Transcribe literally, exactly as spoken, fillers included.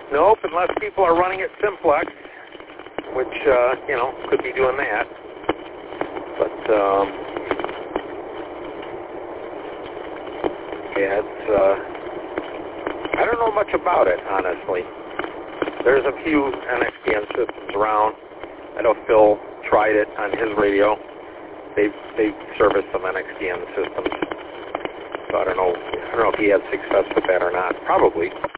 Nope, unless people are running it simplex, which, uh, you know, could be doing that. But, um, yeah, it's, uh, I don't know much about it, honestly. There's a few N X D M systems around. I know Phil tried it on his radio. They they service some N X D M systems. So I don't know. I don't know if he had success with that or not. Probably.